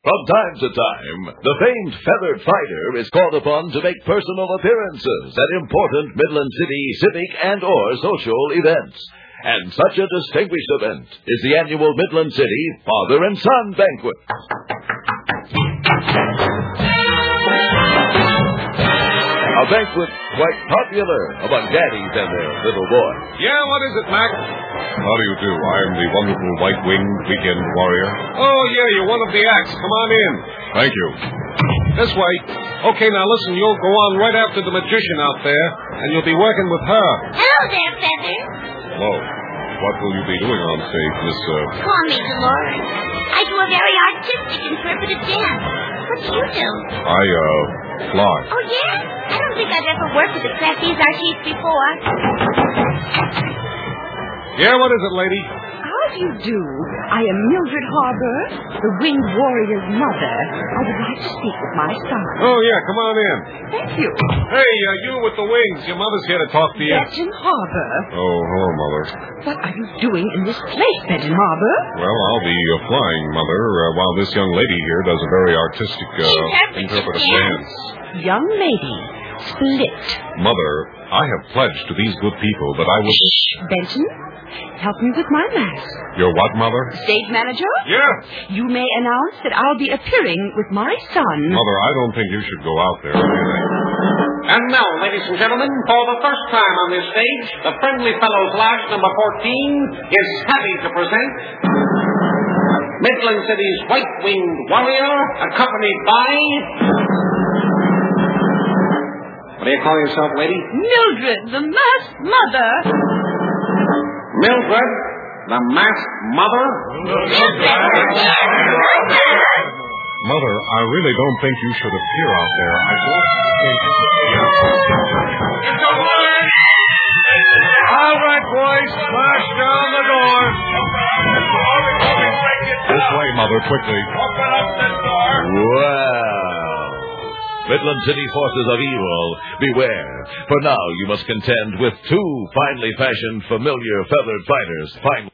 From time to time, the famed feathered fighter is called upon to make personal appearances at important Midland City civic and/or social events. And such a distinguished event is the annual Midland City Father and Son Banquet. A banquet quite popular among daddies and their little boys. Yeah, what is it, Mac? How do you do? I am the wonderful white-winged weekend warrior. Oh, yeah, you're one of the acts. Come on in. Thank you. This way. Okay, now listen, you'll go on right after the magician out there, and you'll be working with her. Hello there, Feathers. Hello. What will you be doing on stage, Miss, Call me Dolores. I do a very artistic interpretive dance. What do you do? I, fly. Oh, yeah? I don't think I've ever worked with a trapeze artiste before. Yeah, what is it, lady? How do you do? I am Mildred Harbor, the winged warrior's mother. I would like to speak with my son. Oh, yeah, come on in. Thank you. Hey, you with the wings. Your mother's here to talk to you. Betton Harbor. Oh, hello, Mother. What are you doing in this place, Betton Harbor? Well, I'll be flying, Mother, while this young lady here does a very artistic interpretive dance. Young lady, split. Mother, I have pledged to these good people that I will... Shh, Benton. Help me with my mask. Your what, Mother? Stage manager? Yeah. You may announce that I'll be appearing with my son. Mother, I don't think you should go out there. And now, ladies and gentlemen, for the first time on this stage, the Friendly Fellows Lodge number 14 is happy to present Midland City's white-winged warrior, accompanied by... What do you call yourself, lady? Mildred, the masked mother. Mildred, the masked mother? Mother, I really don't think you should appear out there. I don't think... All right, boys, smash down the door. This way, Mother, quickly. Open up this door. Wow! Midland City forces of evil, beware. For now you must contend with two finely fashioned, familiar feathered fighters.